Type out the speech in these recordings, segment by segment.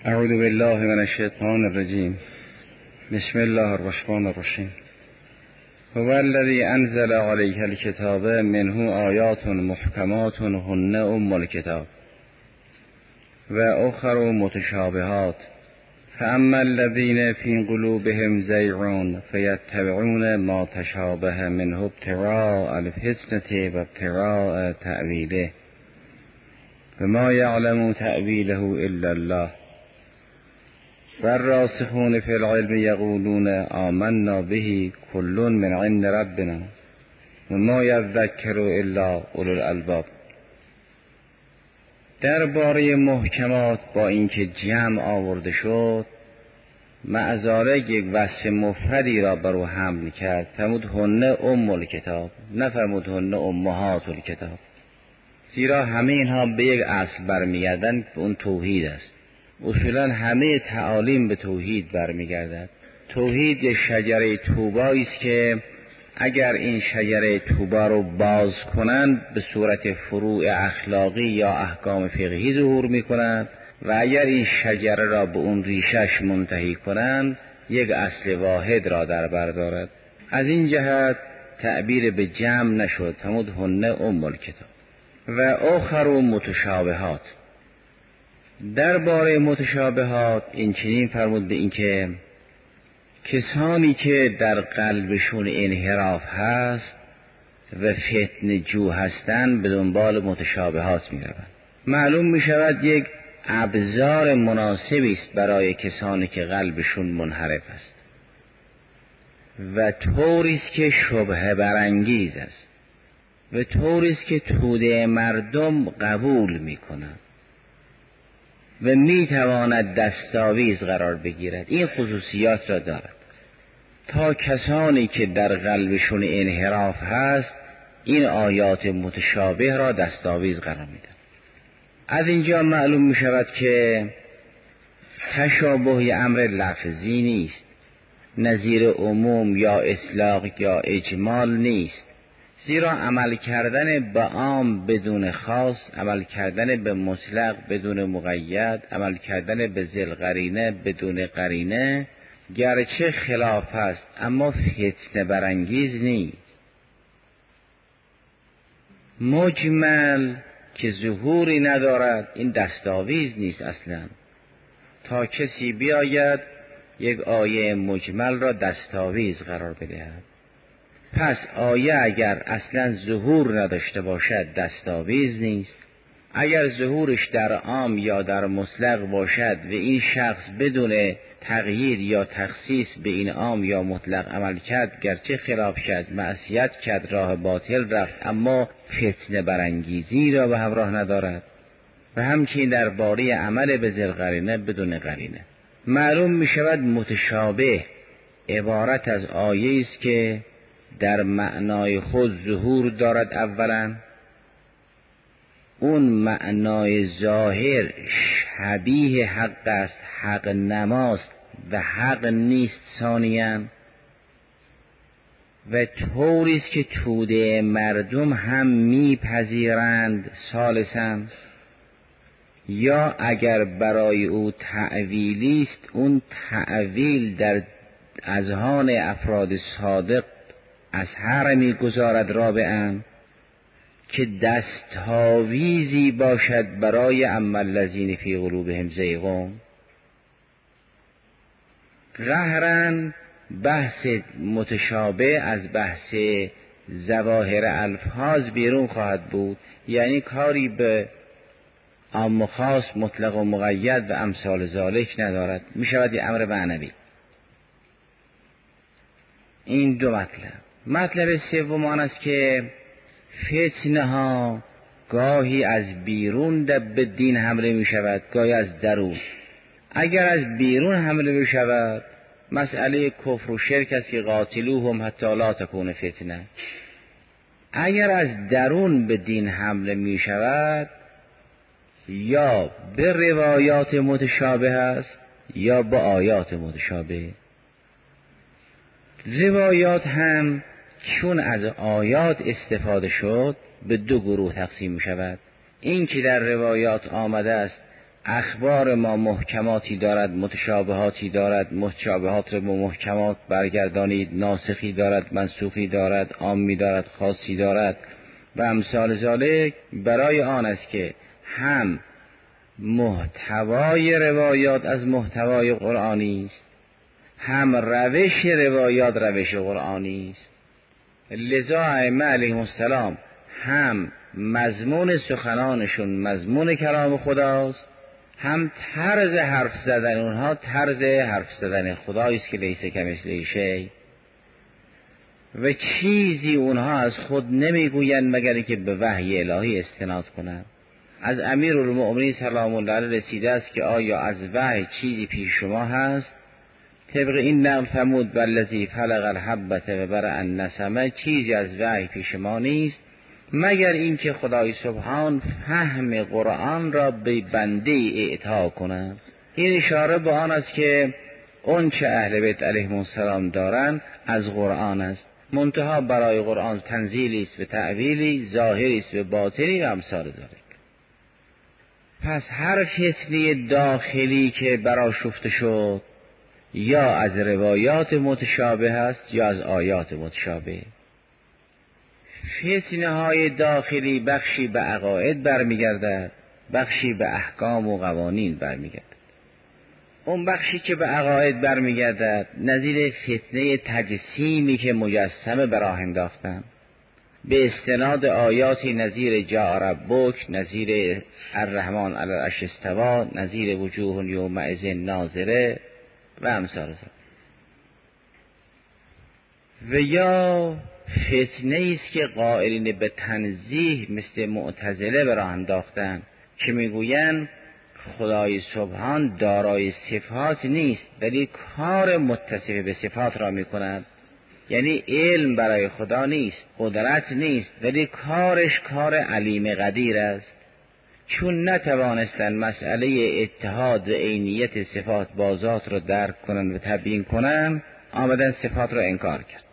اعوذ بالله من الشیطان الرجیم. بسم الله الرحمن الرحیم. هو الذی انزل علیک الکتاب منه آیات محکمات هن ام الکتاب و اخر متشابهات فاما الذین فی قلوبهم زیغ فیتبعون ما تشابه منه ابتغاء الفتنة و ابتغاء تأویله و ما یعلم تأویله الا الله والراسخون فی العلم یقولون آمنا به کل من عند ربنا و ما یذکر الا اولو الالباب. درباره محکمات با اینکه جمع آورده شد، معذاره یک وصف مفردی را بر او حمل کرد. فرمود هن ام الکتاب، نفرمود هن امهات الکتاب، زیرا همه اینها به یک اصل برمیگردند، به اون توحید است. اصولا همه تعالیم به توحید برمیگردد. توحید یک شجره طوبایی است که اگر این شجره طوبا رو باز کنند به صورت فروع اخلاقی یا احکام فقهی ظهور میکنند و اگر این شجره را به اون ریشش منتهی کنند یک اصل واحد را در بر دارد. از این جهت تعبیر به جمع نشد، فرمود هن ام الکتاب و آخر متشابهات. درباره متشابهات این چنین فرمود به این که کسانی که در قلبشون انحراف هست و فتنه جو هستند به دنبال متشابهات میروند. معلوم میشود یک ابزار مناسبی است برای کسانی که قلبشون منحرف است و طوری است که شبهه برانگیز است و طوری است که توده مردم قبول میکنند و میتواند دستاویز قرار بگیرد. این خصوصیات را دارد تا کسانی که در قلبشون انحراف هست این آیات متشابه را دستاویز قرار میدن. از اینجا معلوم میشود که تشابه امر لفظی نیست، نظیر عموم یا اطلاق یا اجمال نیست، زیرا عمل کردن به عام بدون خاص، عمل کردن به مطلق بدون مقید، عمل کردن به ذل قرینه بدون قرینه گرچه خلاف است اما فتنه برانگیز نیست. مجمل که ظهوری ندارد این دستاویز نیست اصلا، تا کسی بیاید یک آیه مجمل را دستاویز قرار بدهد. پس آیه اگر اصلا ظهور نداشته باشد دستاویز نیست، اگر ظهورش در عام یا در مطلق باشد و این شخص بدون تغییر یا تخصیص به این عام یا مطلق عمل کرد گرچه خلاف کرد، معصیت کرد، راه باطل رفت اما فتنه برانگیزی را به همراه ندارد. و همچنین درباره عمل به ذل قرینه بدون قرینه معلوم می شود متشابه عبارت از آیه است که در معنای خود ظهور دارد. اولا اون معنای ظاهر شبیه حق است، حق نماست و حق نیست. ثانیاً و طوری است که توده مردم هم میپذیرند. ثالثاً یا اگر برای او تأویلی است اون تأویل در اذهان افراد صادق اثر میگذارد. رابعاً که دستاویزی باشد برای اما الذین فی قلوبهم زیغ. قهراً بحث متشابه از بحث ظواهر الفاظ بیرون خواهد بود، یعنی کاری به عام و خاص، مطلق و مقید و امثال ذالک ندارد، می شود یه امر معنوی. این دو مطلب سوم آن است که فتنه ها گاهی از بیرون به دین حمله می شود، گاهی از درون. اگر از بیرون حمله می شود مسئله کفر و شرک است که قاتلوهم حتی لا تکون فتنه. اگر از درون به دین حمله می شود یا به روایات متشابه است یا به آیات متشابه. روایات هم چون از آیات استفاده شد به دو گروه تقسیم می شود. این که در روایات آمده است اخبار ما محکماتی دارد، متشابهاتی دارد، متشابهات را به محکمات برگردانید، ناسخی دارد، منسوخی دارد، عامی دارد، خاصی دارد و امثال ذالک. برای آن است که هم محتوای روایات از محتوای قرآنی است، هم روش روایات روش قرآنی است. لذا ائمه علیهم السلام هم مضمون سخنانشون مضمون کلام خداست، هم طرز حرف زدن اونها طرز حرف زدن خدایست که لیس کمثله شیء، و چیزی اونها از خود نمیگویند مگر که به وحی الهی استناد کنند. از امیرالمؤمنین سلام الله علیه رسیده است که آیا از وحی چیزی پیش شما هست؟ طبق این نقل فرمود والذی فلق الحبة و برأ النسمه، چیزی از وحی پیش ما نیست مگر اینکه خدای سبحان فهم قرآن را به بنده اعطا کنند. این اشاره به آن است که اون چه اهل بیت علیهم السلام دارند از قرآن است، منتها برای قرآن تنزیلی است و تعویلی، ظاهری است و باطنی و امثال ذلک. پس هر فتنه داخلی که برآشفته شد یا از روایات متشابه است یا از آیات متشابه. فتنه های داخلی بخشی به عقاید برمیگردد، بخشی به احکام و قوانین برمیگردد. اون بخشی که به عقاید برمیگردد نظیر فتنه تجسیمی که مجسمه براه انداختن به استناد آیاتی نظیر جاء ربک، نظیر الرحمن علی العرش استوی، نظیر وجوه یومئذ ناظره و امثال ذلک. و یا فتنه است که قائلین به تنزیه مثل معتزله براه انداختن که میگویند خدای سبحان دارای صفات نیست ولی کار متصف به صفات را میکند. یعنی علم برای خدا نیست، قدرت نیست، ولی کارش کار علیم قدیر است. چون نتوانستن مسئله اتحاد عینیت صفات با ذات را درک کنن و تبیین کنن، آمدن صفات را انکار کرد.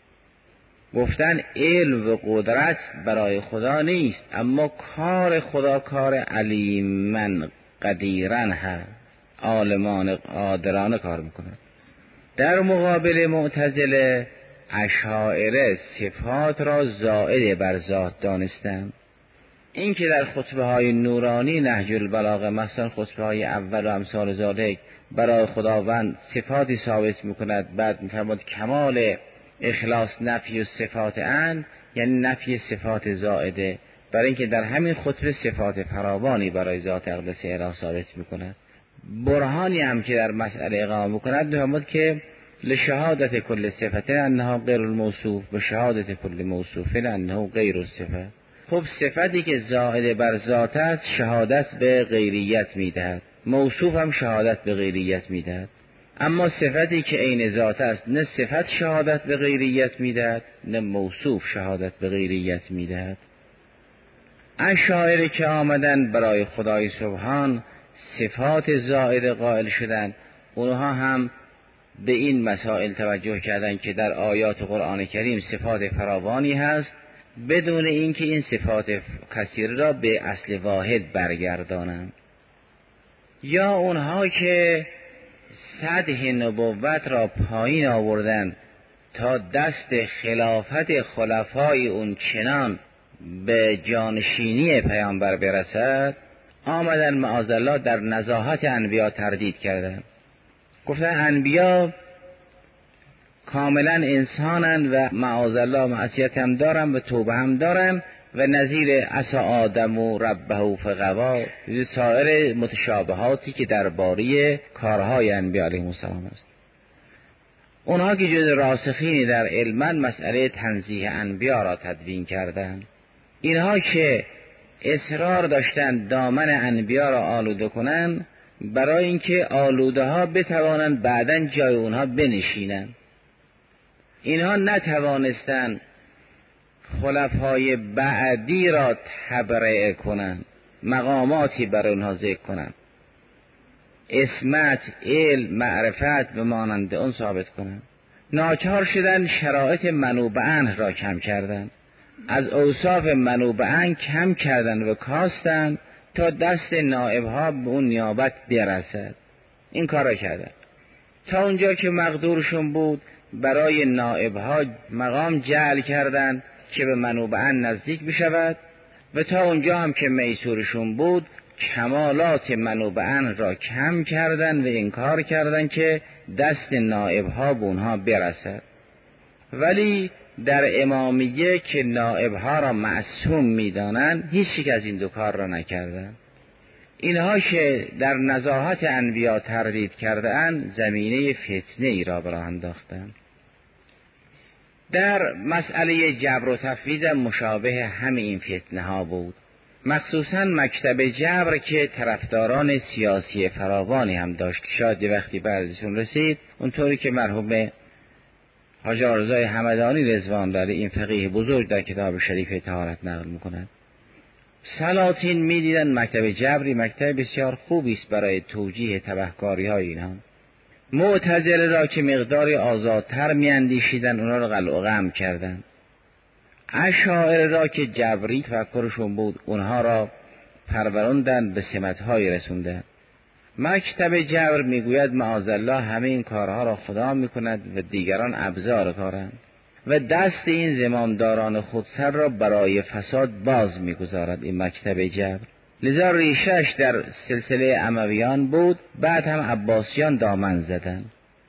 گفتن علم و قدرت برای خدا نیست، اما کار خدا کار علیمن قدیرن هست، عالمان قادرانه کار میکنن. در مقابل معتزله اشاعره صفات را زائد بر ذات دانستند. این که در خطبه های نورانی نهج البلاغه مثلا خطبه های اول و امثال ذالک برای خداوند صفاتی ثابت میکند، بعد میفرماید کمال اخلاص نفی و صفات یعنی نفی صفات زائده، برای اینکه در همین خطبه صفات فراوانی برای ذات اقدس الهی ثابت میکند. برهانی هم که در مسئله اقامه میکند میفرماید که لشهادت کل صفت انها غیر الموصوف و شهادت کل موصوف انه غیر الصفه. خب صفتی که زائد بر ذات است شهادت به غیریت میدهد، موصوف هم شهادت به غیریت میدهد. اما صفتی که عین ذات است نه صفت شهادت به غیریت میدهد نه موصوف شهادت به غیریت میدهد. اشاعره که آمدن برای خدای سبحان صفات زائد قائل شدن، اونها هم به این مسائل توجه کردند که در آیات قرآن کریم صفات فراوانی هست بدون اینکه این صفات کثیره را به اصل واحد برگردانند. یا اونها که سطح نبوت را پایین آوردن تا دست خلافت خلفای اون چنان به جانشینی پیامبر برسد، آمدن معاذالله در نزاهت انبیا تردید کردند. گفتن انبیا کاملا انسانن و معاذالله معصیت هم دارن و توبه هم دارن و نظیر عصا آدم و ربه فغوا سایر متشابهاتی که درباره کارهای انبیا علیهم السلام است. اونها که جز راسخین در علم مسئله تنزیه انبیا را تدوین کردند. اینها که اصرار داشتند دامن انبیا را آلوده کنند برای اینکه آلوده ها بتوانند بعداً جای اونها بنشینند. اینها نتوانستند خلفای بعدی را تبرئه کنند، مقاماتی بر اونها ذکر کنند، عصمت، علم، معرفت و مانند اون ثابت کنند. ناچار شدن شرایط منوبه را کم کردند، از اوصاف منوبه کم کردند و کاستند تا دست نائبها به اون نیابت برسد. این کار را کردن. تا اونجا که مقدورشون بود برای نائبها مقام جعل کردند که به منوبعا نزدیک بشود و تا اونجا هم که میسورشون بود کمالات منوبعا را کم کردند و این کار کردند که دست نائبها به اونها برسد. ولی در امامیه که نائبها را معصوم می‌دانند هیچ یک از این دو کار را نکردند. اینها که در نزاهت انبیا تردید کرده‌اند زمینه فتنه ای را براه انداختند. در مسئله جبر و تفویض مشابه همین فتنه ها بود، مخصوصا مکتب جبر که طرفداران سیاسی فراوانی هم داشت. شاید وقتی برزشون رسید اونطوری که مرحوم حاج آرزای همدانی رضوان الله این فقیه بزرگ در کتاب شریف طهارت نقل می‌کند، سلاطین می‌دیدن مکتب جبری مکتب بسیار خوبی است برای توجیه تبهکاری‌های اینها. معتزله را که مقداری آزادتر می‌اندیشیدن اونا را قلع و قم کردند. اشاعره را که جبری تفکرشون بود اونها را پروراندن به سمت‌های رسوندن. مکتب جبر میگوید معاذالله همه این کارها را خدا میکند و دیگران ابزار کارند و دست این زمامداران خودسر را برای فساد باز میگذارد این مکتب جبر. لذا ریشش در سلسله امویان بود، بعد هم عباسیان دامن زدن.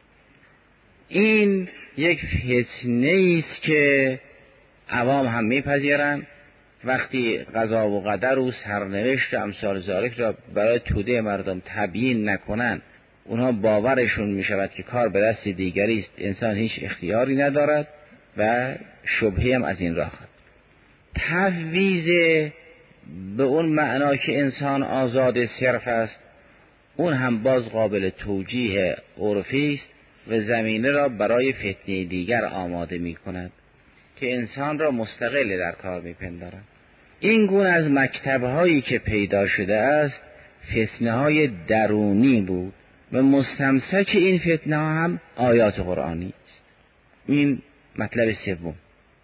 این یک فتنه است که عوام هم میپذیرند. وقتی قضا و قدر و سرنوشت و امثال ذالک را برای توده مردم تبیین نکنند، اونها باورشون میشود که کار به دست دیگری است، انسان هیچ اختیاری ندارد و شبهه هم از این راه. تفویض به اون معنا که انسان آزاد صرف است، اون هم باز قابل توجیه عرفی است و زمینه را برای فتنه دیگر آماده می کند که انسان را مستقل در کار می پندارد. این گونه از مکتب‌هایی که پیدا شده است فتنه‌های درونی بود و مستمسک این فتنه هم آیات قرآنی است. این مطلب سوم.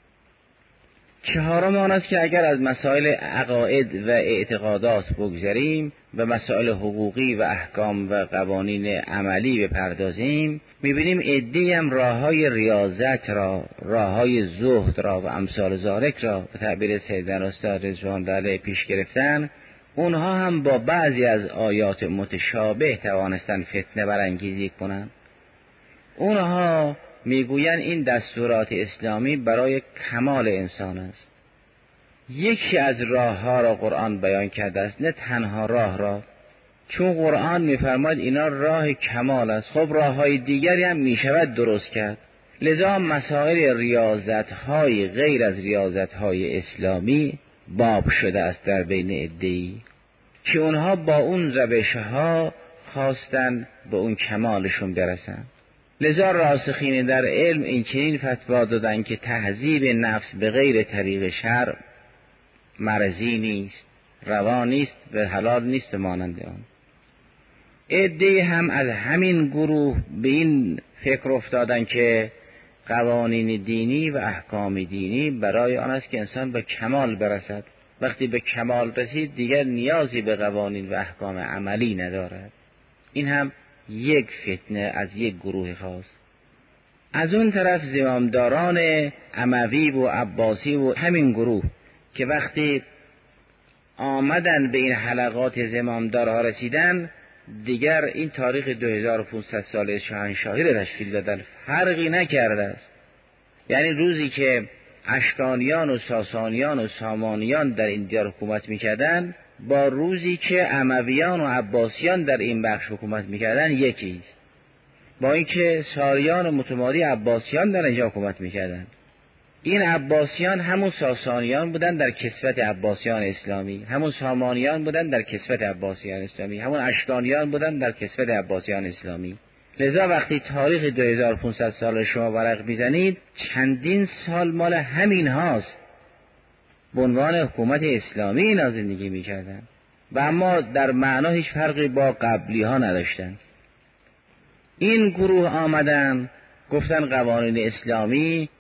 چهارم آن است که اگر از مسائل عقاید و اعتقادات بگذریم و مسائل حقوقی و احکام و قوانین عملی بپردازیم، می‌بینیم عده‌ای هم راه‌های ریاضت را، راه‌های زهد را و امثال ذالک را به تعبیر سیدنا استاد رضوان الله علیه پیش گرفتن. اونها هم با بعضی از آیات متشابه توانستن فتنه برانگیزی کنند. اونها میگویند این دستورات اسلامی برای کمال انسان است. یکی از راه‌ها را قرآن بیان کرده است، نه تنها راه را، چون قرآن می‌فرماید اینا راه کمال است. خب راه‌های دیگری هم میشود درست کرد. لذا مسائل ریاضت‌های غیر از ریاضت‌های اسلامی باب شده است در بین عده‌ای که اونها با اون روش‌ها خواستن به اون کمالشون برسن. لذا راسخین در علم این چنین فتوا دادن که تهذیب نفس به غیر طریق شرع مرضی نیست، روا نیست و حلال نیست مانند آن. عده‌ای هم از همین گروه به این فکر افتادن که قوانین دینی و احکام دینی برای آن است که انسان به کمال برسد. وقتی به کمال رسید دیگر نیازی به قوانین و احکام عملی ندارد. این هم یک فتنه از یک گروه خاص. از اون طرف زمامداران اموی و عباسی و همین گروه که وقتی آمدن به این حلقات زمامدارها رسیدن، دیگر این تاریخ 2500 سال شاهنشاهی را تشکیل دادن، فرقی نکرده است. یعنی روزی که اشکانیان و ساسانیان و سامانیان در این دیار حکومت میکردن با روزی که امویان و عباسیان در این بخش حکومت میکردن یکی است. با اینکه ساریان و متمادی عباسیان در اینجا حکومت میکردن، این عباسیان همون ساسانیان بودن در کسوت عباسیان اسلامی، همون سامانیان بودن در کسوت عباسیان اسلامی، همون اشکانیان بودن در کسوت عباسیان اسلامی. لذا وقتی تاریخ 2500 سال شما ورق میزنید چندین سال مال همین هاست. به عنوان حکومت اسلامی اینا زندگی میکردن و اما در معنا هیچ فرقی با قبلی ها نداشتن. این گروه آمدن گفتن قوانین اسلامی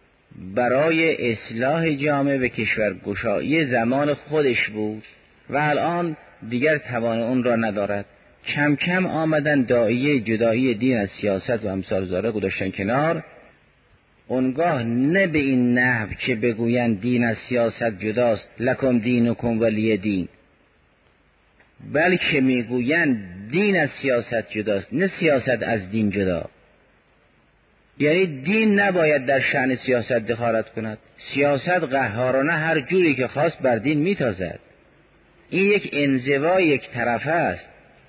برای اصلاح جامعه و کشورگشایی زمان خودش بود و الان دیگر توان اون را ندارد. کم کم آمدن داعیه جدایی دین از سیاست و امثال ذالک گذاشتن کنار. اونگاه نه به این نحو که بگویند دین از سیاست جداست، لکم دینکم ولی دین، بلکه میگویند دین از سیاست جداست، نه سیاست از دین جدا. یعنی دین نباید در شأن سیاست دخالت کند. سیاست قهارانه هر جوری که خواست بر دین میتازد. این یک انزوا یک طرفه است.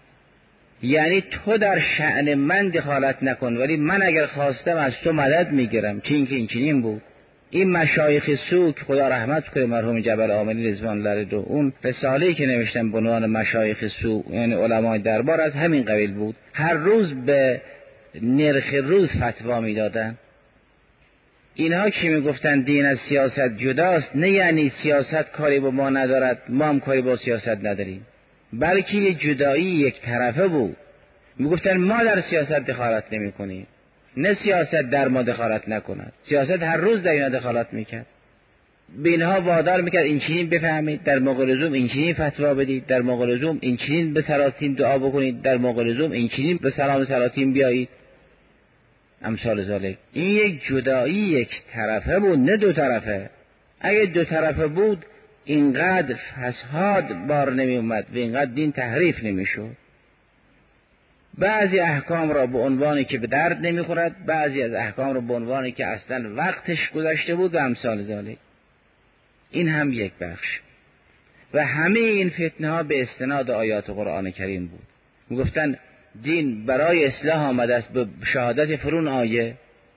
یعنی تو در شأن من دخالت نکن، ولی من اگر خواستم از تو مدد میگیرم. چین که این چنین بود. این مشایخ سو که خدا رحمت کنه مرحوم جبل آملی رضوان الله علیه، اون رساله‌ای که نوشتن به عنوان مشایخ سو یعنی علمای دربار از همین قبیل بود. هر روز به نرخ روز فتوا میدادن. اینها که میگفتن دین از سیاست جداست، نه یعنی سیاست کاری با ما ندارد، ما هم کاری با سیاست نداریم، بلکه یه جدایی یک طرفه بود. میگفتن ما در سیاست دخالت نمی کنیم، نه سیاست در ما دخالت نکند. سیاست هر روز در اینا دخالت میکرد. به اینها وادار میکرد این چنین بفهمید، در موقع لزوم این چنین فتوا بدید، در موقع لزوم این چنین به سلاطین دعا بکنید، در موقع لزوم این چنین به سلام سلاطین بیایید، امثال ذالک. این یک جدایی یک طرفه بود، نه دو طرفه. اگه دو طرفه بود اینقدر فساد بار نمی اومد و اینقدر دین تحریف نمی شد. بعضی احکام را به عنوانی که به درد نمی خورد، بعضی از احکام را به عنوانی که اصلا وقتش گذشته بود و امثال ذالک. این هم یک بخش. و همه این فتنه ها به استناد آیات قرآن کریم بود. میگفتن دین برای اصلاح آمده است به شهادت فرون آیه،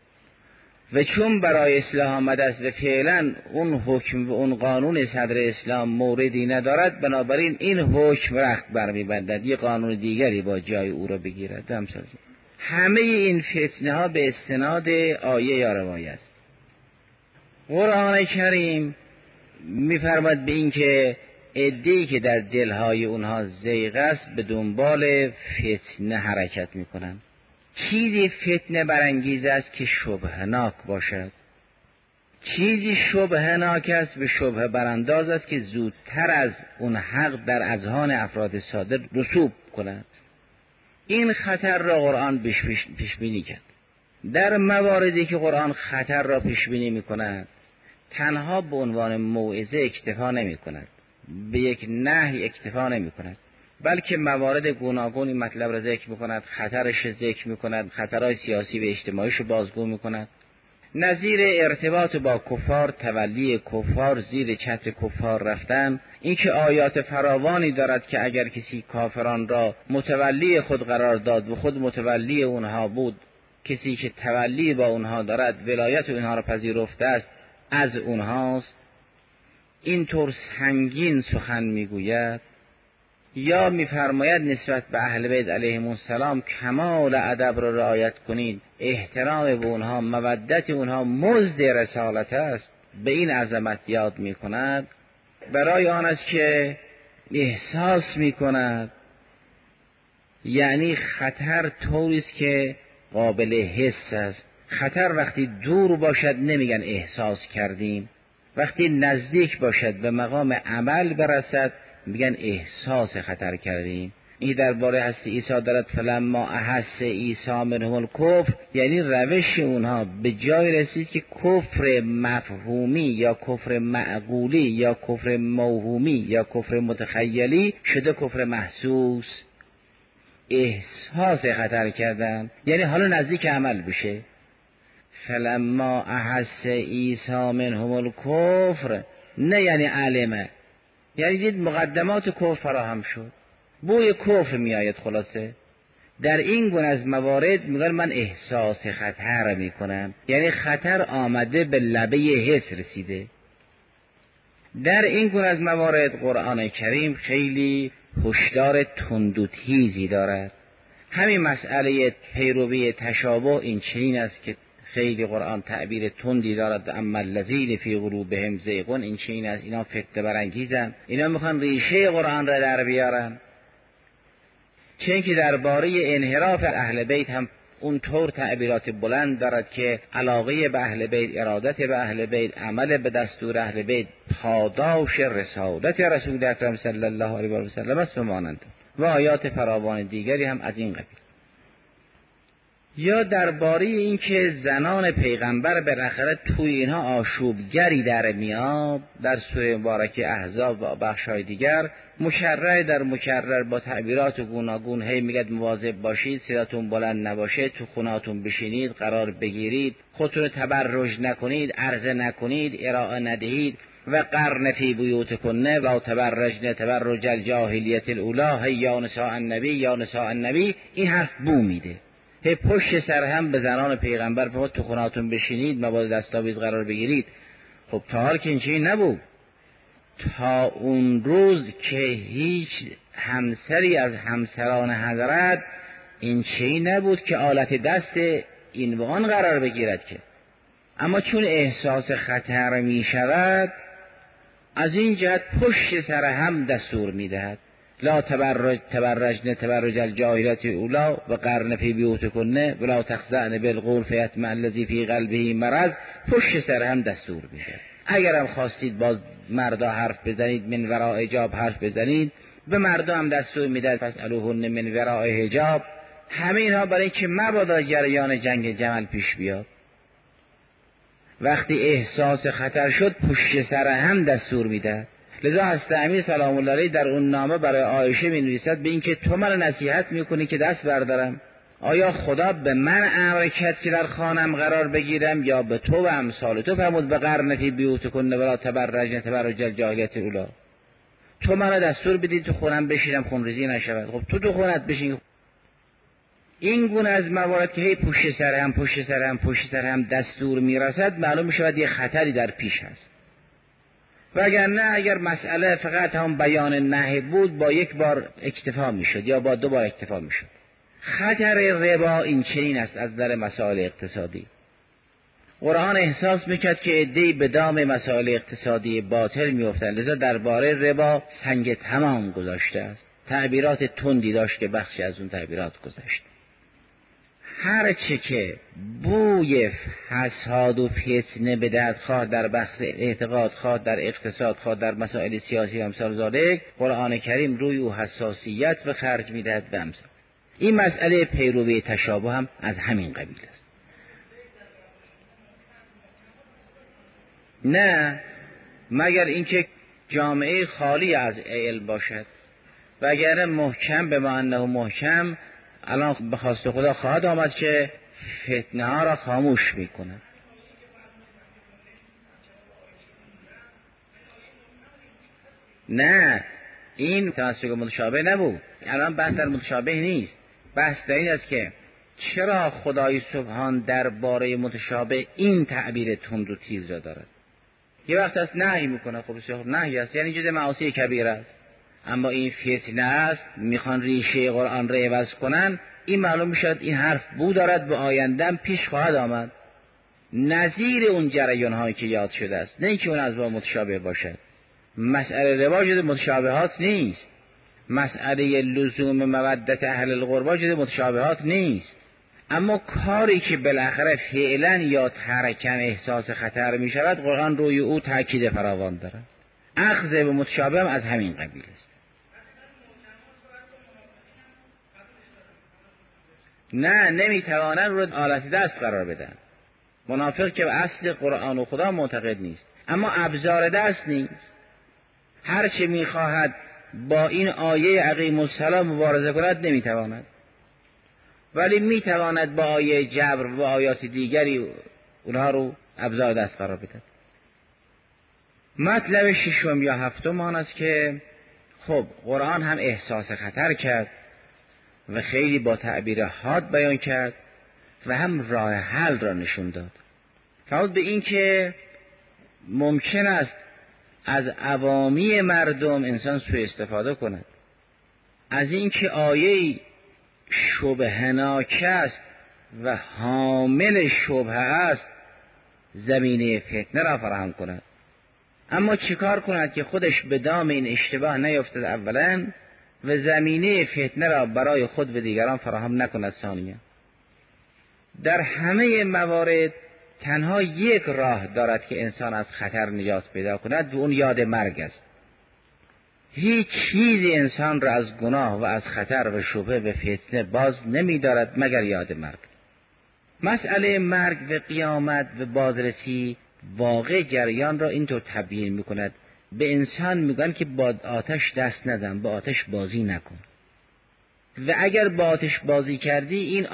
و چون برای اصلاح آمده است و فعلا اون حکم و اون قانون صدر اسلام موردی ندارد، بنابراین این حکم رخت برمیبندد، یه قانون دیگری با جای او را بگیرد. همه این فتنه ها به استناد آیه یا روایه است. قرآن کریم میفرماد به این که عده‌ای که در دلهای اونها زیغ است به دنبال فتنه حرکت میکنن. چیزی فتنه برانگیز است که شبهناک باشد، چیزی شبهناک است و شبه برانداز است که زودتر از اون حق در اذهان افراد ساده رسوب کند. این خطر را قرآن پیش بینی کرد. در مواردی که قرآن خطر را پیش بینی میکند، تنها به عنوان موعظه اکتفا نمی کند، به یک نهی اکتفا نمی کند، بلکه موارد گوناگونی مطلب را ذکر می کند، خطرش ذکر می کند، خطرهای سیاسی و اجتماعیش رو بازگو می کند. نظیر ارتباط با کفار، تولی کفار، زیر چتر کفار رفتن، این که آیات فراوانی دارد که اگر کسی کافران را متولی خود قرار داد و خود متولی اونها بود، کسی که تولی با اونها دارد ولایت اونها را پذیرفته است از اونهاست. اینطور سنگین سخن میگوید یا میفرماید نسبت به اهل بیت علیهم السلام کمال ادب را رعایت کنید، احترام به اونها، مودت اونها مزد رسالت است. به این عظمت یاد میکند. برای آن است که احساس میکند، یعنی خطر طوریست که قابل حس است. خطر وقتی دور باشد نمیگن احساس کردیم، وقتی نزدیک باشد به مقام عمل برسد میگن احساس خطر کردیم. این درباره هستی عیسی دارد فلما احس عیسی منهم الکفر، یعنی روش اونها به جای رسید که کفر مفهومی یا کفر معقولی یا کفر موهومی یا کفر متخیلی شده کفر محسوس. احساس خطر کردن یعنی حالا نزدیک عمل بشه. فلما احس عیسی منهم الکفر، نه یعنی علمه، یعنی دید مقدمات کفر فراهم شد، بوی کفر می آید. خلاصه در این گونه از موارد میگن من احساس خطر میکنم، یعنی خطر آمده به لبه حس رسیده. در این گونه از موارد قرآن کریم خیلی هشدار تند و تیزی دارد. همین مسئله پیروی تشابه این چنین است که خیلی قرآن تعبیر تندی دارد. اما الذین فی قلوبهم زیغ، این چنین است، اینا فتنه برانگیزن، اینا میخوان ریشه قرآن را در بیارن. چون که درباره انحراف اهل بیت هم اونطور تعبیرات بلند دارد که علاقه به اهل بیت، ارادت به اهل بیت، عمل به دستور اهل بیت پاداش رسالت رسول اکرم صلی الله علیه و سلم است و مانند و آیات فراوان دیگری هم از این قبیل. یا درباره این که زنان پیغمبر بالاخره توی اینها آشوبگری در میاد، در سوره مبارکه احزاب و بخش‌های دیگر مکرر در مکرر با تعبیرات گوناگون هی میگه مواظب باشید، صداتون بلند نباشه، تو خونه‌تون بشینید، قرار بگیرید، خودتون تبرج نکنید، عرضه نکنید، ارائه ندهید و قرن فی بیوتکن و تبرجن تبرج الجاهلیت الاولی یا نساء النبی یا نساء النبی. این حرف بو میده، هی پشت سر هم به زنان پیغمبر فرمود تو خونه‌تون بشینید، مبادا دستاویز قرار بگیرید. خب تا حال که این چیزی نبود، تا اون روز که هیچ همسری از همسران حضرت این چیزی نبود که آلت دست این و آن قرار بگیرد که. اما چون احساس خطر می شود، از این جهت پشت سر هم دستور می دهد لا تبرجن تبرج الجاهلیت الاولی و قرن فی بیوتکن ولا تخضعن بالقول فیطمع الذی فی قلبه مرض. پشت سر هم دستور میده. اگرم خواستید باز مردا حرف بزنید، من وراء حجاب حرف بزنید، به مردا هم دستور میده فاسالوهن من وراء حجاب. همه اینها برای اینکه مبادا جریان جنگ جمل پیش بیاد. وقتی احساس خطر شد پشت سر هم دستور میده. لذا حضرت امیر سلام الله علیه در اون نامه برای عایشه می نویسد به اینکه تو من نصیحت میکنی که دست بردارم، آیا خدا به من امر کرد که در خانم قرار بگیرم یا به تو و امثال تو فرمود به قرن فی بیوتکن ولا تبرجن تبرج الجاهلیت الاولی؟ تو من دستور بدید تو خونم بشینم خونریزی نشود. خب تو خونت بشین. این گونه از موارد که هی پشت سر هم دستور میرسد، معلوم میشود یه خطری در پیش است. وگرنه اگر مسئله فقط هم بیان نهی بود با یک بار اکتفا میشد یا با 2 بار اکتفا میشد. خطر ربا این چنین است از در مسائل اقتصادی. قرآن احساس میکرد که عده‌ای به دام مسائل اقتصادی باطل میافتند، لذا درباره ربا سنگ تمام گذاشته است. تعبیرات تندی داشت که بخشی از اون تعبیرات گذاشت. هر چه که بوی فساد و فتنه بدهد، خواه در بحث اعتقاد، خواه در اقتصاد، خواه در مسائل سیاسی و امثال ذالک، قرآن کریم روی او حساسیت به خرج میدهد به امثال. این مسئله پیروی تشابه هم از همین قبیل است. نه مگر اینکه جامعه خالی از علم باشد، و اگر محکم به معنی محکم الان به خواست خدا خواهد آمد که فتنه ها را خاموش میکنه. نه این تمسک متشابه نبود. الان بحث در متشابه نیست. بحث در این است که چرا خدای سبحان درباره متشابه این تعبیر تند و تیز را دارد. یه وقت است نهی میکنه، خب نهی است یعنی جز معاصی کبیره است، اما این فتنه است میخوان ریشه قرآن را عوض کنن. این معلوم میشد این حرف بو دارد، به آیندهم پیش خواهد آمد نظیر اون جریان هایی که یاد شده است. نه اینکه اون از با متشابه باشد. مسئله روا جز متشابهات نیست. مسئله لزوم مودت اهل القربا جز متشابهات نیست. اما کاری که بالاخره فعلا یا ترکن احساس خطر می شود، قرآن روی او تاکید فراوان دارد. اخذ به متشابه هم از همین قبیل است. نه نمیتوانند رو آلت دست قرار بدن. منافق که به اصل قرآن و خدا معتقد نیست، اما ابزار دست نیست. هر چه میخواهد با این آیه اقیم الصلاة مبارزه کند نمیتواند، ولی میتواند با آیه جبر و آیات دیگری اونها رو ابزار دست قرار بده. مطلب ششم یا هفتم آن است که خب قرآن هم احساس خطر کرد و خیلی با تعبیر حاد بیان کرد و هم راه حل را نشون داد. فرمود به این که ممکن است از عوامی مردم انسان سوء استفاده کند، از این که آیه شبهناک است و حامل شبهه است زمینه فتنه را فراهم کند. اما چیکار کند که خودش به دام این اشتباه نیفتد اولا و زمینه فتنه را برای خود و دیگران فراهم نکند ثانیا. در همه موارد تنها یک راه دارد که انسان از خطر نجات پیدا کند و اون یاد مرگ است. هیچ چیزی انسان را از گناه و از خطر و شبهه و فتنه باز نمی دارد مگر یاد مرگ. مسئله مرگ و قیامت و بازرسی واقع جریان را اینطور تبیین می کند. به انسان میگن که با آتش دست نزن، با آتش بازی نکن، و اگر با آتش بازی کردی این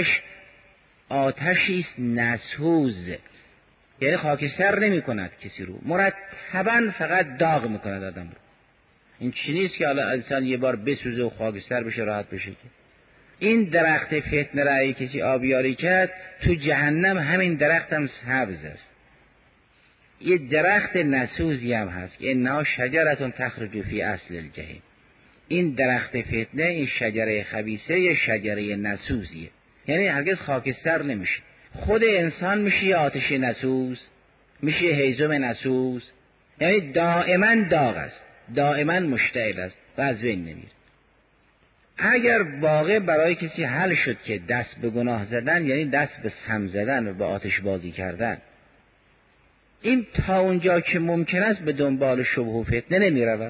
آتشی است نسوز، یعنی خاکستر نمی کند کسی رو، مرتبا فقط داغ می کند آدم رو. این چی نیست که حالا انسان یه بار بسوزه و خاکستر بشه راحت بشه. این درخت فتنه را اگه کسی آبیاری کرد تو جهنم همین درخت هم سبز است. یه درخت نسوزی هم هست که انها شجرتون تخرج فی اصل الجحیم. این درخت فتنه، این شجره خبیثه، یه شجره نسوزیه، یعنی هرگز خاکستر نمیشه. خود انسان میشه یه آتش نسوز، میشه یه هیزم نسوز، یعنی دائما داغ است، دائما مشتعل است و از بین نمیره. اگر واقع برای کسی حل شد که دست به گناه زدن یعنی دست به سم زدن و به آتش بازی کردن، این تا اونجا که ممکن است به دنبال شبه و فتنه نمی رود.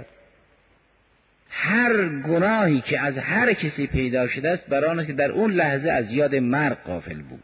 هر گناهی که از هر کسی پیدا شده است برای آن است که در اون لحظه از یاد مرگ غافل بود.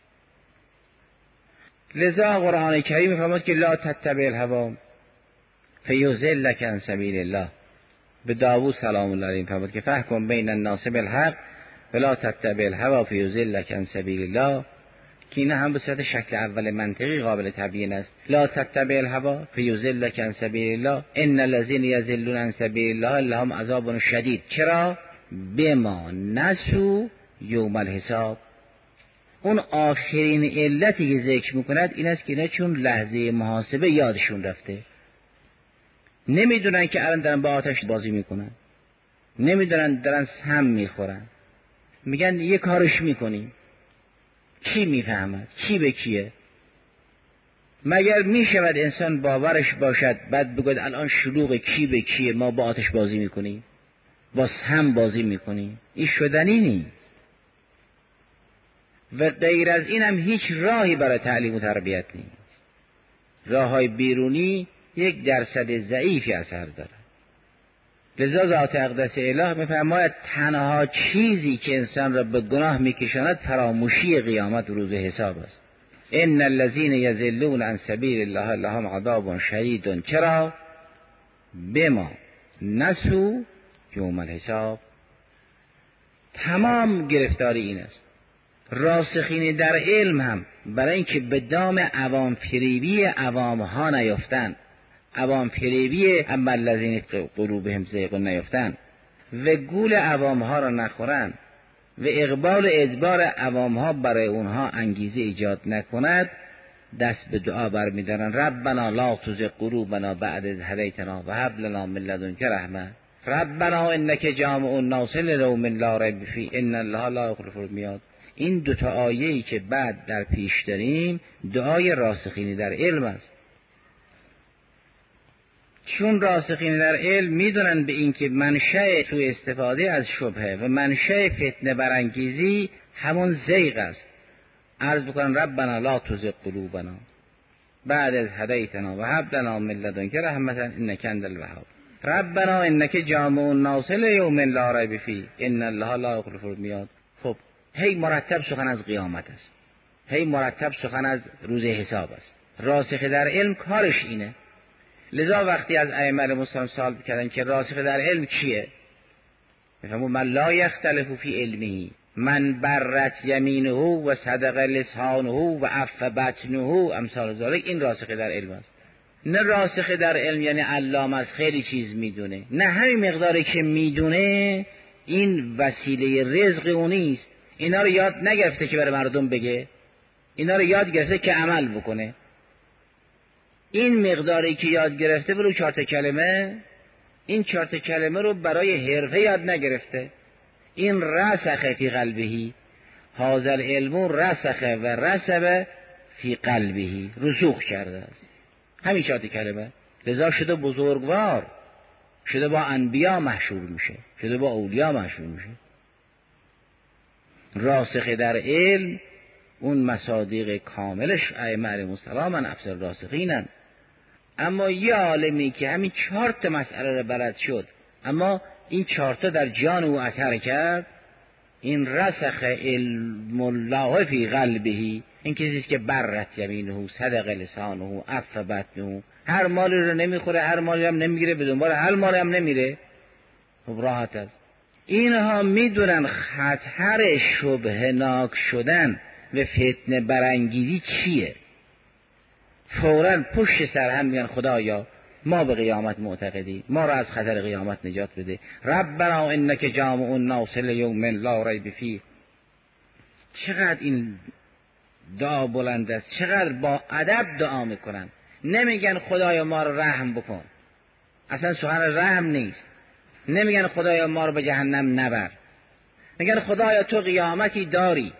لذا قرآن کریم می‌فرماید که لا تتبع الهوی فیضلک عن سبیل الله. به داوود سلام الله علیه فرمود که فحکم بین الناس بالحق ولا تتبع الهوی فیضلک عن سبیل الله، که این هم به صورت شکل اول منطقی قابل تبیین است. لا تتبع الهوی فیضلک عن سبیل الله ان الذین یضلون عن سبیل الله لهم عذاب شدید. چرا؟ بما نسوا یوم الحساب. اون آخرین علتی که ذکر میکند این است که اینا چون لحظه محاسبه یادشون رفته، نمیدونن که الان دارن با آتش بازی میکنن، نمیدونن دارن سم میخورن، میگن یه کارش میکنیم. کی میفهمد کی به کیه؟ مگر میشود انسان باورش باشد بعد بگوید الان شلوغ کی به کیه، ما با آتش بازی میکنیم، با سم بازی میکنیم؟ این شدنی نیست. و غیر از این هم هیچ راهی برای تعلیم و تربیت نیست. راههای بیرونی 1% ضعیفی اثر داره. لذا ذات اقدس اله میفرماید تنها چیزی که انسان را به گناه میکشاند فراموشی قیامت و روز حساب است. ان الذين يضلون عن سبيل الله لهم عذاب شدید. چرا؟ بما نسوا یوم الحساب. تمام گرفتاری این است. راسخین در علم هم برای اینکه به دام عوام فریبی عوام ها نیفتن، عوام فریبی اما الذین قلوبهم زیغ نیفتن و گول عوام ها را نخورن و اقبال و ادبار عوام ها برای اونها انگیزه ایجاد نکند، دست به دعا برمی‌دارن. ربنا لا تزغ قلوبنا بعد اذ هدیتنا و هب لنا من لدنک رحمه ربنا انک جامع الناس لیوم لا ریب فیه ان الله لا یخلف المیعاد. این 2 آیه‌ای که بعد در پیش داریم دعای راسخین در علم است. چون راسخین در علم میدونن به این که منشأ سوء استفاده از شبهه و منشأ فتنه برانگیزی همون زیغ است، عرض بکنن ربنا لا تزغ قلوبنا بعد از هدیتنا و هب لنا من لدنک رحمة انک انت الوهاب ربنا انک جامع الناس لیوم لا ریب فیه ان الله لا یخلف المیعاد. خب هی مرتب سخن از قیامت است، هی مرتب سخن از روز حساب است. راسخ در علم کارش اینه. لذا وقتی از ائمه مسلمان سوال کردن که راسخ در علم کیه، میفهمون من لا یختلف فی علمه من برت یمینه و صدق لسانه و عف بطنه امثال ذلک. این راسخ در علم است. نه راسخ در علم یعنی علام از خیلی چیز میدونه، نه همین مقداری که میدونه این وسیله رزق اونیست. اینا رو یاد نگرفته که برای مردم بگه، اینا رو یاد گرفته که عمل بکنه. این مقداری که یاد گرفته برو 4 کلمه، این 4 کلمه رو برای حرفه یاد نگرفته. این رسخ فی قلبه، هذا العلم رسخ و رسب فی قلبه، رسوخ کرده است. همین 4 کلمه. لذا شده بزرگوار، شده با انبیا محشور میشه، شده با اولیا محشور میشه. راسخ در علم اون مصادیق کاملش ائمه علیهم السلام افضل راسخینن. اما یه عالمی که همین 4 تا مسئله رو بلد شد اما این 4 تا در جان او اثر کرد، این رسخ علم الله فی قلبه، این کسی که برت یمینه صدق لسانه عف بطنه، هر مالی رو نمیخوره، هر مالی هم نمیگیره، به دنبال هر مالی هم نمیره، خب راحت است. اینها میدونن خطر شبهناک شدن و فتنه برانگیزی چیه، فوراً پشت سر هم میگن خدایا ما به قیامت معتقدی، ما را از خطر قیامت نجات بده، ربنا انک جامع الناس لیوم لا ریب فیه. چقدر این دعا بلند است، چقدر با ادب دعا میکنن. نمیگن خدایا ما را رحم بکن، اصلا سخن رحم نیست. نمیگن خدایا ما را به جهنم نبر، میگن خدایا تو قیامتی داری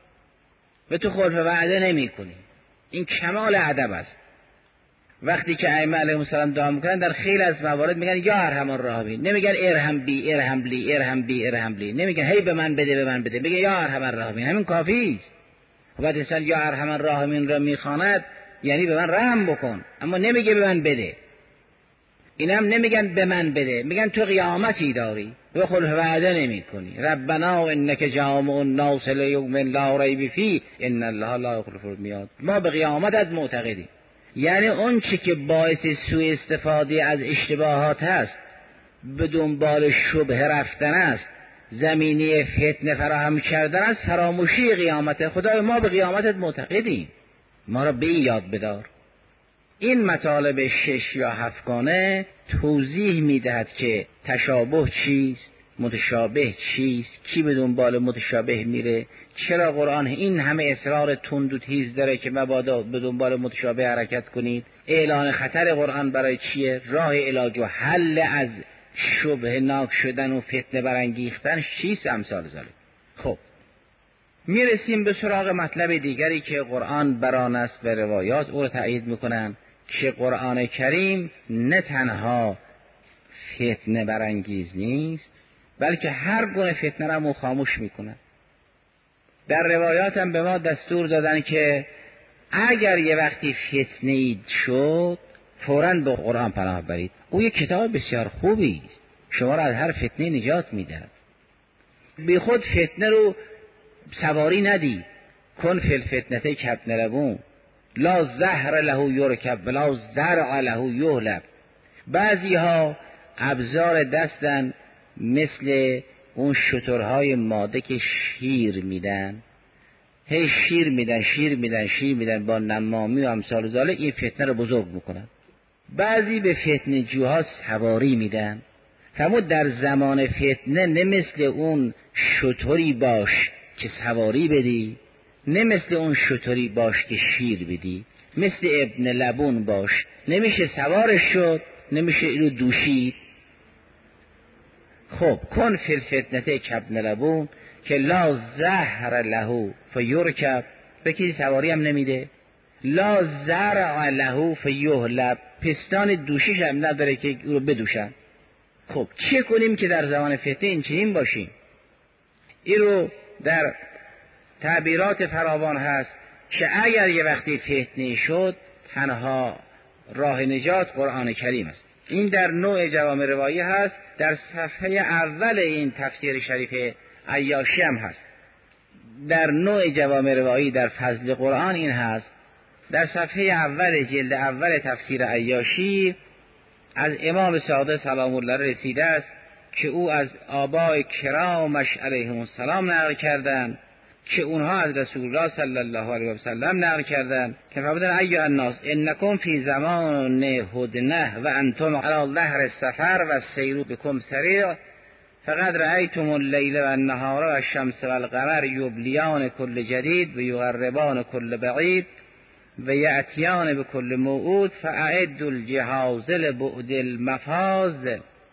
و تو خلف وعده نمی کنی. این کمال ادب است. وقتی که ائمه علیهم السلام دعا میکنن در خیلی از موارد میگن یا ارحم الراحمین، نمیگن ارحم بی ارحم لی ارحم بی ارحم لی، نمیگن هی به من بده به من بده، میگه یا ارحم الراحمین، همین کافی است. و بعد انسان یا ارحم الراحمین را میخواند یعنی به من رحم بکن، اما نمیگه به من بده. اینم نمیگن به من بده، میگن تو قیامتی داری و خلف وعده نمی کنی، ربنا انک جامع الناس لیوم لا ریب فیه ان الله لا یخلف المیعاد. ما به قیامتت معتقدیم. یعنی اون چی که باعث سوء استفاده از اشتباهات هست، به دنبال شبهه رفتن است، زمینه فتنه فراهم کردن است، فراموشی قیامت. خدای ما به قیامتت معتقدیم، ما را به این یاد بدار. این مطالب 6 یا 7 گانه توضیح میدهد که تشابه چیست، متشابه چیست، کی به دنبال متشابه میره، چرا قرآن این همه اصرار تند و تیز داره که مبادا به دنبال متشابه حرکت کنید، اعلان خطر قرآن برای چیه، راه علاج و حل از شبه ناک شدن و فتنه برانگیختن چیست و امثال ذلک. خب میرسیم به سراغ مطلب دیگری که قرآن بران است و روایات او رو تأیید میکنن که قرآن کریم نه تنها فتنه برانگیز نیست بلکه هر گونه فتنه را مو خاموش میکنه. در روایات هم به ما دستور دادن که اگر یه وقتی فتنه اید شد فوراً به قرآن پناه برید. او یک کتاب بسیار خوبی است، شما را از هر فتنه نجات میده. بی خود فتنه رو سواری ندید. کن فی الفتنه کابن لبون لا زهر له یرکب ولا زرع له یهلب. بعضی ها ابزار دستن مثل اون شترهای ماده که شیر میدن، هی شیر میدن با نمامی و امثال ذالک، این فتنه رو بزرگ میکنن. بعضی به فتنه جوها سواری میدن. فرمود در زمان فتنه نه مثل اون شتری باش که سواری بدی، نه مثل اون شتری باش که شیر بدی، مثل ابن لبون باش، نمیشه سوارش شد، نمیشه اینو دوشید. خب کن فی الفتنه کابن لبون که لا زهر له فیرکب، به کسی سواری هم نمیده، لا زرع له فیهلب، پستان دوشیش هم نداره که او رو بدوشن. خب چه کنیم که در زمان فتنه این چنین باشیم؟ این رو در تعبیرات فراوان هست که اگر یه وقتی فتنه شد تنها راه نجات قرآن کریم است. این در نوع جوامع روایی هست، در صفحه اول این تفسیر شریف عیاشی هم هست. در نوع جوامع روایی در فضل قرآن این هست، در صفحه اول جلد اول تفسیر عیاشی از امام صادق سلام الله رسیده است که او از آبای کرامش علیهم السلام نقل کردند که اونها از رسول الله صلی الله علیه و سلم نقل کردند که فرمودند ایها الناس انکم فی زمان هدنه و انتم علی ظهر السفر و السیر بكم سریع فقد رأیتم اللیل و النهار و الشمس و القمر یبلیان کل جدید و یغربان کل بعید و یأتیان بكل موعود فاعدوا الجهاز لبعد المفاز.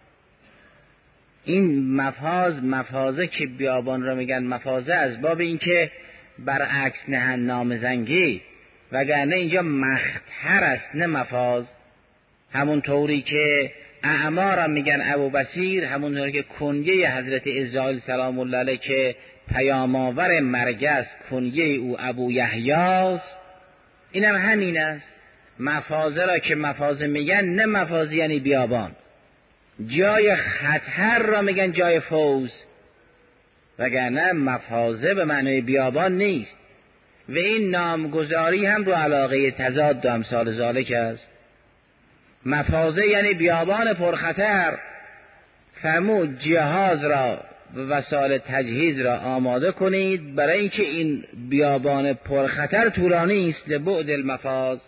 این مفازه که بیابان را میگن مفازه از باب این که برعکس نهن نام زنگی، وگرنه اینجا مختر است نه مفاز. همون طوری که اعمار هم میگن ابو بصیر، همون طوری که کنیه حضرت اسرائیل سلام الله علیه که پیامآور مرگس کنیه او ابو یحیاست. اینم همین است. مفازه را که مفازه میگن، نه مفازه یعنی بیابان، جای خطر را میگن جای فوز، وگرنه مفازه به معنی بیابان نیست. و این نامگذاری هم رو علاقه تضاد و امثال ذالک است. مفازه یعنی بیابان پرخطر. فرمود جهاز را و وسایل تجهیز را آماده کنید برای اینکه این بیابان پرخطر طولانی است. لبعد المفاز،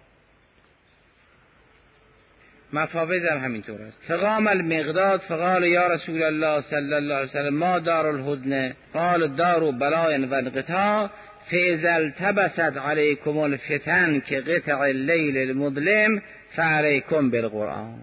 مفاوض هم همینطور است. فقام المقداد فقال یا رسول الله صلی الله علیه وسلم ما دار الهدنه؟ قال دار بلاء و انقطاع فاذا التبست علیکم الفتن که قطع اللیل المظلم فعلیکم بالقرآن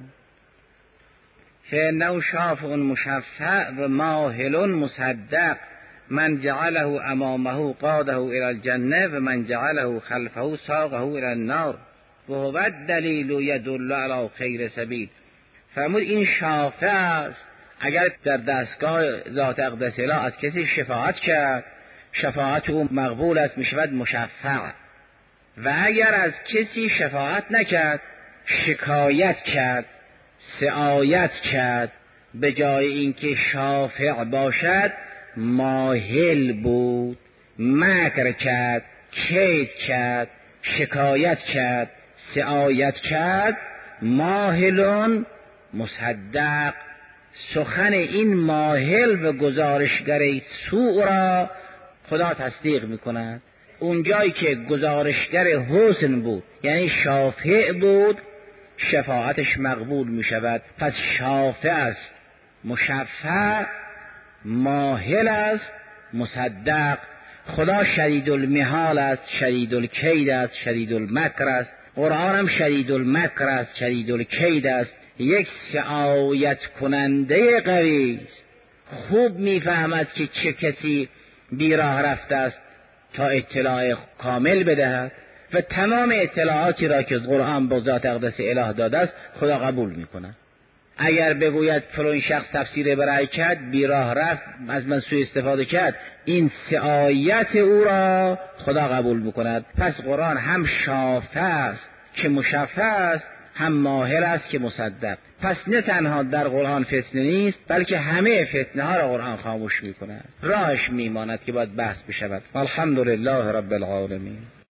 فانه شافع مشفع و ماهل مصدق من جعله امامه قاده الى الجنه و من جعله خلفه ساقه الى النار و هو الدلیل یدل علی خیر سبیل. فرمود این شافع است. اگر در دستگاه ذات اقدس اله از کسی شفاعت کرد، شفاعت او مقبول است، میشود مشفع. و اگر از کسی شفاعت نکرد، شکایت کرد، سعایت کرد، به جای اینکه شافع باشد ماهل بود، مکر کرد، کید کرد، شکایت کرد، سعایت کرد، ماهلون مصدق. سخن این ماهل و گزارشگر سوء را خدا تصدیق میکند. اونجایی که گزارشگر حسن بود یعنی شافع بود، شفاعتش مقبول میشود. پس شافع است، مشفع، ماهل است، مصدق. خدا شدید المحال است، شدید الکید است، شدید المکر است. قرآن هم شدید المکر است، شدید الکید است. یک سعایت کننده قوی است، خوب میفهمد که چه کسی بیراه رفته است تا اطلاع کامل بدهد و تمام اطلاعاتی را که قرآن با ذات اقدس اله داده است خدا قبول میکند. اگر بگوید فلان شخص تفسیر برای کرد، بیراه رفت، از من سوء استفاده کرد، این سعایت او را خدا قبول میکند. پس قرآن هم شافع است که مشفع است، هم ماهر است که مصدق. پس نه تنها در قرآن فتنه نیست، بلکه همه فتنه ها را قرآن خاموش میکند. راهش میماند که باید بحث بشود. الحمدلله رب العالمین.